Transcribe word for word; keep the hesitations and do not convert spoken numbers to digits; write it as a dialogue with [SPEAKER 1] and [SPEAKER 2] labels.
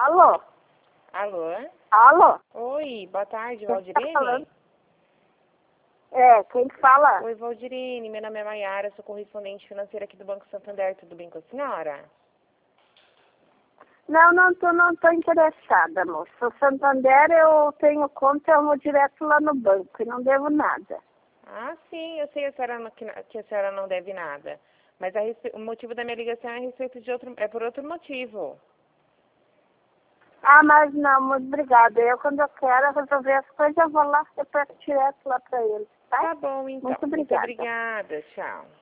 [SPEAKER 1] Alô?
[SPEAKER 2] Alô?
[SPEAKER 1] Alô?
[SPEAKER 2] Oi, boa tarde,
[SPEAKER 1] Quem tá
[SPEAKER 2] Valdirene?
[SPEAKER 1] falando? É, quem fala?
[SPEAKER 2] Oi, Valdirene, meu nome é Maiara, sou correspondente financeira aqui do Banco Santander, tudo bem com a senhora?
[SPEAKER 1] Não, não tô, não tô interessada, moço. O Santander eu tenho conta, eu vou direto lá no banco e não devo nada.
[SPEAKER 2] Ah, sim, eu sei a senhora não- que, que a senhora não deve nada. Mas a respe- o motivo da minha ligação é a respeito de outro, é por outro motivo.
[SPEAKER 1] Ah, mas não, muito obrigada. Eu, quando eu quero resolver as coisas, eu vou lá, eu peço direto lá pra eles, tá?
[SPEAKER 2] Tá bom, então.
[SPEAKER 1] Muito
[SPEAKER 2] Muito
[SPEAKER 1] obrigada.
[SPEAKER 2] obrigada, tchau.